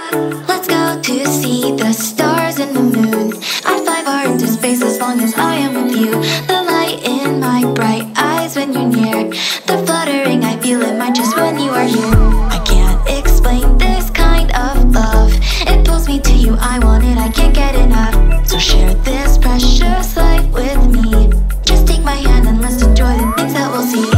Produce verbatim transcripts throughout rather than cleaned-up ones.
Let's go to see the stars and the moon. I'd fly far into space as long as I am with you. The light in my bright eyes when you're near. The fluttering, I feel it might just when you are here. I can't explain this kind of love. It pulls me to you, I want it, I can't get enough. So share this precious life with me. Just take my hand and let's enjoy the things that we'll see.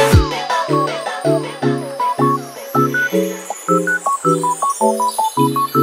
Thank you.